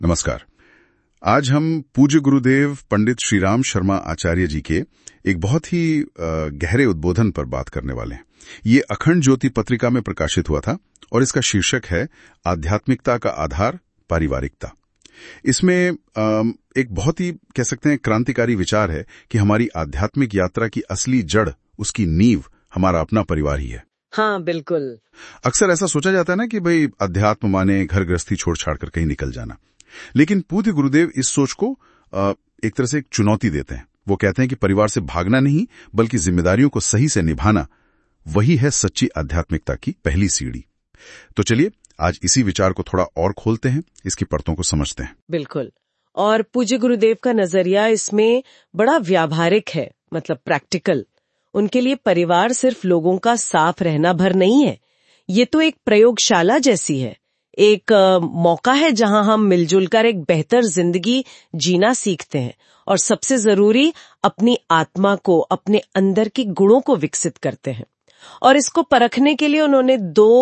नमस्कार। आज हम पूज्य गुरुदेव पंडित श्रीराम शर्मा आचार्य जी के एक बहुत ही गहरे उद्बोधन पर बात करने वाले हैं। ये अखंड ज्योति पत्रिका में प्रकाशित हुआ था और इसका शीर्षक है आध्यात्मिकता का आधार पारिवारिकता। इसमें एक बहुत ही कह सकते हैं क्रांतिकारी विचार है कि हमारी आध्यात्मिक यात्रा की असली जड़, उसकी नींव हमारा अपना परिवार ही है। हाँ, बिल्कुल। अक्सर ऐसा सोचा जाता है ना कि भाई अध्यात्म माने घर गृहस्थी छोड़ छाड़ कर कहीं निकल जाना, लेकिन पूज्य गुरुदेव इस सोच को एक तरह से एक चुनौती देते हैं। वो कहते हैं कि परिवार से भागना नहीं बल्कि जिम्मेदारियों को सही से निभाना, वही है सच्ची आध्यात्मिकता की पहली सीढ़ी। तो चलिए आज इसी विचार को थोड़ा और खोलते हैं, इसकी परतों को समझते हैं। बिल्कुल। और पूज्य गुरुदेव का नजरिया इसमें बड़ा व्यावहारिक है, मतलब प्रैक्टिकल। उनके लिए परिवार सिर्फ लोगों का साफ रहना भर नहीं है, ये तो एक प्रयोगशाला जैसी है, एक मौका है जहां हम मिलजुल कर एक बेहतर जिंदगी जीना सीखते हैं और सबसे जरूरी अपनी आत्मा को, अपने अंदर के गुणों को विकसित करते हैं। और इसको परखने के लिए उन्होंने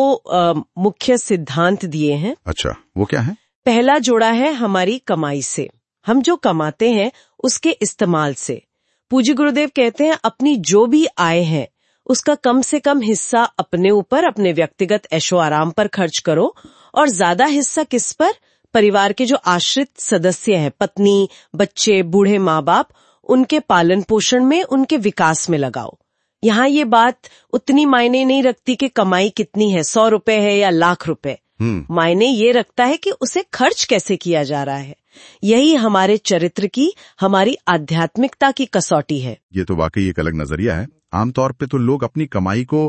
दो मुख्य सिद्धांत दिए हैं। अच्छा, वो क्या है? पहला जोड़ा है हमारी कमाई से, हम जो कमाते हैं उसके इस्तेमाल से। पूज्य गुरुदेव कहते हैं अपनी जो भी आय है उसका कम से कम हिस्सा अपने ऊपर, अपने व्यक्तिगत ऐशो आराम पर खर्च करो और ज्यादा हिस्सा किस पर? परिवार के जो आश्रित सदस्य हैं, पत्नी, बच्चे, बूढ़े माँ बाप, उनके पालन पोषण में, उनके विकास में लगाओ। यहाँ ये बात उतनी मायने नहीं रखती कि कमाई कितनी है, 100 रुपए है या लाख रुपए। मायने ये रखता है कि उसे खर्च कैसे किया जा रहा है। यही हमारे चरित्र की, हमारी आध्यात्मिकता की कसौटी है। ये तो वाकई एक अलग नजरिया है। आमतौर पे तो लोग अपनी कमाई को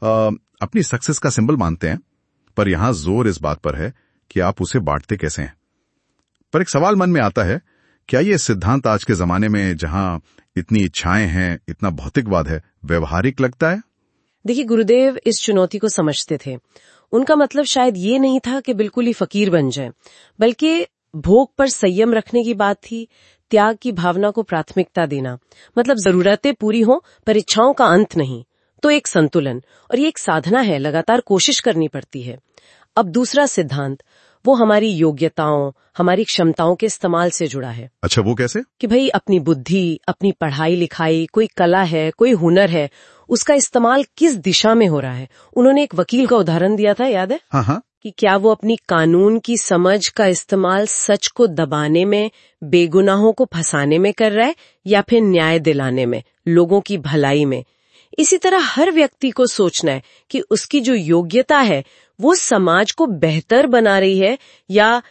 अपनी सक्सेस का सिंबल मानते हैं, पर यहाँ जोर इस बात पर है कि आप उसे बांटते कैसे हैं। पर एक सवाल मन में आता है, क्या ये सिद्धांत आज के जमाने में जहां इतनी इच्छाएं हैं, इतना भौतिकवाद है, व्यवहारिक लगता है? देखिए, गुरुदेव इस चुनौती को समझते थे। उनका मतलब शायद ये नहीं था कि बिल्कुल ही फकीर बन जाएं, बल्कि भोग पर संयम रखने की बात थी, त्याग की भावना को प्राथमिकता देना। मतलब जरूरतें पूरी हों पर इच्छाओं का अंत नहीं, तो एक संतुलन। और ये एक साधना है, लगातार कोशिश करनी पड़ती है। अब दूसरा सिद्धांत, वो हमारी योग्यताओं, हमारी क्षमताओं के इस्तेमाल से जुड़ा है। अच्छा, वो कैसे? कि भाई अपनी बुद्धि, अपनी पढ़ाई लिखाई, कोई कला है, कोई हुनर है, उसका इस्तेमाल किस दिशा में हो रहा है। उन्होंने एक वकील का उदाहरण दिया था, याद है? हाँ। कि क्या वो अपनी कानून की समझ का इस्तेमाल सच को दबाने में, बेगुनाहों को फंसाने में कर रहा है, या फिर न्याय दिलाने में, लोगों की भलाई में। इसी तरह हर व्यक्ति को सोचना है कि उसकी जो योग्यता है वो समाज को बेहतर बना रही है या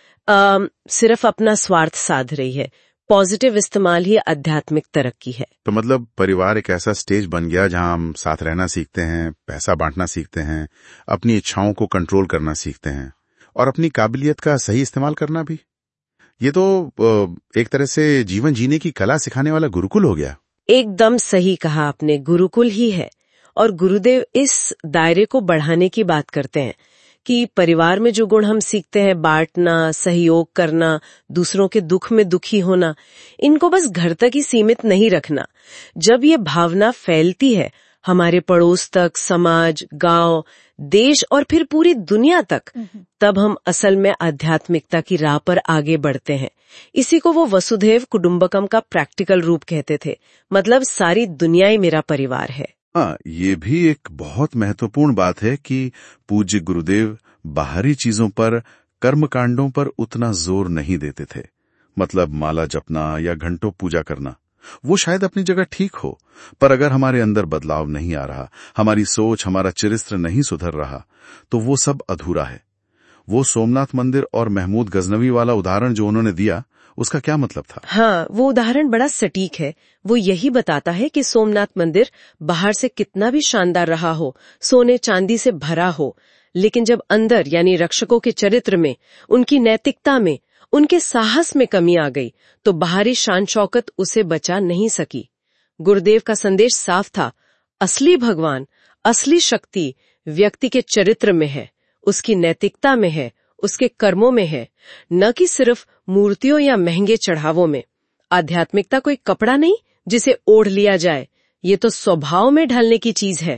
सिर्फ अपना स्वार्थ साध रही है। पॉजिटिव इस्तेमाल ही आध्यात्मिक तरक्की है। तो मतलब परिवार एक ऐसा स्टेज बन गया जहां हम साथ रहना सीखते हैं, पैसा बांटना सीखते हैं, अपनी इच्छाओं को कंट्रोल करना सीखते हैं और अपनी काबिलियत का सही इस्तेमाल करना भी। ये तो एक तरह से जीवन जीने की कला सिखाने वाला गुरुकुल हो गया। एकदम सही कहा आपने, गुरुकुल ही है। और गुरुदेव इस दायरे को बढ़ाने की बात करते हैं कि परिवार में जो गुण हम सीखते हैं, बांटना, सहयोग करना, दूसरों के दुख में दुखी होना, इनको बस घर तक ही सीमित नहीं रखना। जब ये भावना फैलती है हमारे पड़ोस तक, समाज, गांव, देश और फिर पूरी दुनिया तक, तब हम असल में आध्यात्मिकता की राह पर आगे बढ़ते हैं। इसी को वो वसुधैव कुटुंबकम का प्रैक्टिकल रूप कहते थे। मतलब सारी दुनिया ही मेरा परिवार है। हाँ, ये भी एक बहुत महत्वपूर्ण बात है कि पूज्य गुरुदेव बाहरी चीजों पर, कर्मकांडों पर उतना जोर नहीं देते थे। मतलब माला जपना या घंटों पूजा करना, वो शायद अपनी जगह ठीक हो, पर अगर हमारे अंदर बदलाव नहीं आ रहा, हमारी सोच, हमारा चरित्र नहीं सुधर रहा, तो वो सब अधूरा है। वो सोमनाथ मंदिर और महमूद गजनवी वाला उदाहरण जो उन्होंने दिया, उसका क्या मतलब था? हाँ, वो उदाहरण बड़ा सटीक है। वो यही बताता है कि सोमनाथ मंदिर बाहर से कितना भी शानदार रहा हो, सोने चांदी से भरा हो, लेकिन जब अंदर यानी रक्षकों के चरित्र में, उनकी नैतिकता में, उनके साहस में कमी आ गई, तो बाहरी शान शौकत उसे बचा नहीं सकी। गुरुदेव का संदेश साफ था, असली भगवान, असली शक्ति व्यक्ति के चरित्र में है, उसकी नैतिकता में है, उसके कर्मों में है, न कि सिर्फ मूर्तियों या महंगे चढ़ावों में। आध्यात्मिकता कोई कपड़ा नहीं जिसे ओढ़ लिया जाए, ये तो स्वभाव में ढलने की चीज है।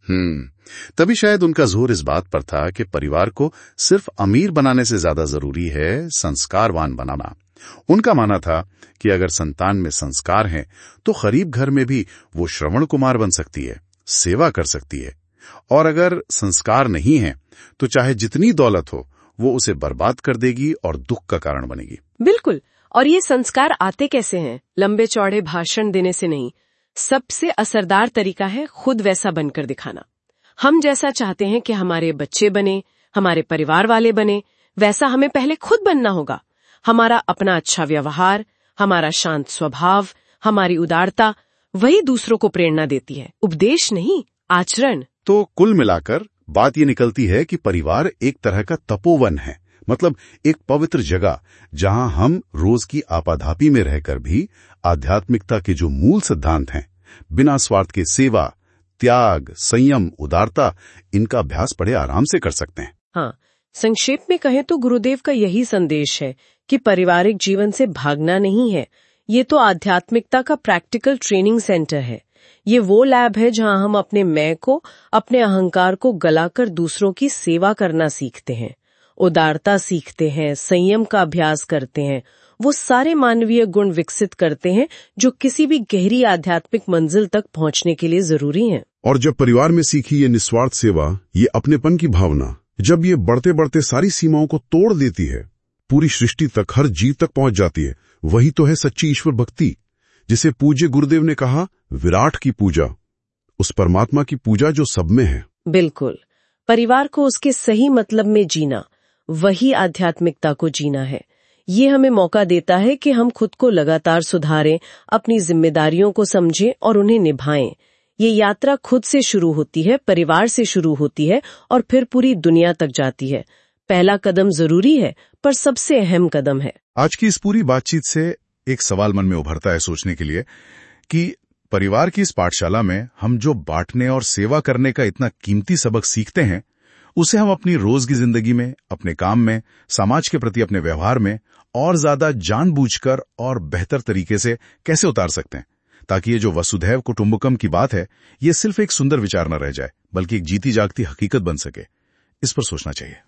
तभी शायद उनका जोर इस बात पर था कि परिवार को सिर्फ अमीर बनाने से ज्यादा जरूरी है संस्कारवान बनाना। उनका मानना था कि अगर संतान में संस्कार हैं, तो गरीब घर में भी वो श्रवण कुमार बन सकती है, सेवा कर सकती है, और अगर संस्कार नहीं है तो चाहे जितनी दौलत हो वो उसे बर्बाद कर देगी और दुख का कारण बनेगी। बिल्कुल। और ये संस्कार आते कैसे हैं? लंबे चौड़े भाषण देने से नहीं। सबसे असरदार तरीका है खुद वैसा बनकर दिखाना। हम जैसा चाहते हैं कि हमारे बच्चे बने, हमारे परिवार वाले बने, वैसा हमें पहले खुद बनना होगा। हमारा अपना अच्छा व्यवहार, हमारा शांत स्वभाव, हमारी उदारता, वही दूसरों को प्रेरणा देती है। उपदेश नहीं, आचरण। तो कुल मिलाकर बात ये निकलती है कि परिवार एक तरह का तपोवन है, मतलब एक पवित्र जगह जहां हम रोज की आपाधापी में रहकर भी आध्यात्मिकता के जो मूल सिद्धांत हैं, बिना स्वार्थ के सेवा, त्याग, संयम, उदारता, इनका अभ्यास बड़े आराम से कर सकते हैं। हाँ, संक्षेप में कहें तो गुरुदेव का यही संदेश है कि पारिवारिक जीवन से भागना नहीं है। ये तो आध्यात्मिकता का प्रैक्टिकल ट्रेनिंग सेंटर है। ये वो लैब है जहां हम अपने मैं को, अपने अहंकार को गलाकर दूसरों की सेवा करना सीखते हैं, उदारता सीखते हैं, संयम का अभ्यास करते हैं, वो सारे मानवीय गुण विकसित करते हैं जो किसी भी गहरी आध्यात्मिक मंजिल तक पहुंचने के लिए जरूरी हैं। और जब परिवार में सीखी ये निस्वार्थ सेवा, ये अपनेपन की भावना, जब ये बढ़ते बढ़ते सारी सीमाओं को तोड़ देती है, पूरी सृष्टि तक, हर जीव तक पहुंच जाती है, वही तो है सच्ची ईश्वर भक्ति, जिसे पूज्य गुरुदेव ने कहा विराट की पूजा, उस परमात्मा की पूजा जो सब में है। बिल्कुल। परिवार को उसके सही मतलब में जीना, वही आध्यात्मिकता को जीना है। ये हमें मौका देता है कि हम खुद को लगातार सुधारें, अपनी जिम्मेदारियों को समझें और उन्हें निभाएं। ये यात्रा खुद से शुरू होती है, परिवार से शुरू होती है और फिर पूरी दुनिया तक जाती है। पहला कदम जरूरी है, पर सबसे अहम कदम है। आज की इस पूरी बातचीत से एक सवाल मन में उभरता है सोचने के लिए कि परिवार की इस पाठशाला में हम जो बांटने और सेवा करने का इतना कीमती सबक सीखते हैं, उसे हम अपनी रोज की जिंदगी में, अपने काम में, समाज के प्रति अपने व्यवहार में और ज्यादा जानबूझकर और बेहतर तरीके से कैसे उतार सकते हैं, ताकि ये जो वसुधैव कुटुंबकम की बात है, ये सिर्फ एक सुंदर विचार न रह जाए, बल्कि एक जीती जागती हकीकत बन सके। इस पर सोचना चाहिए।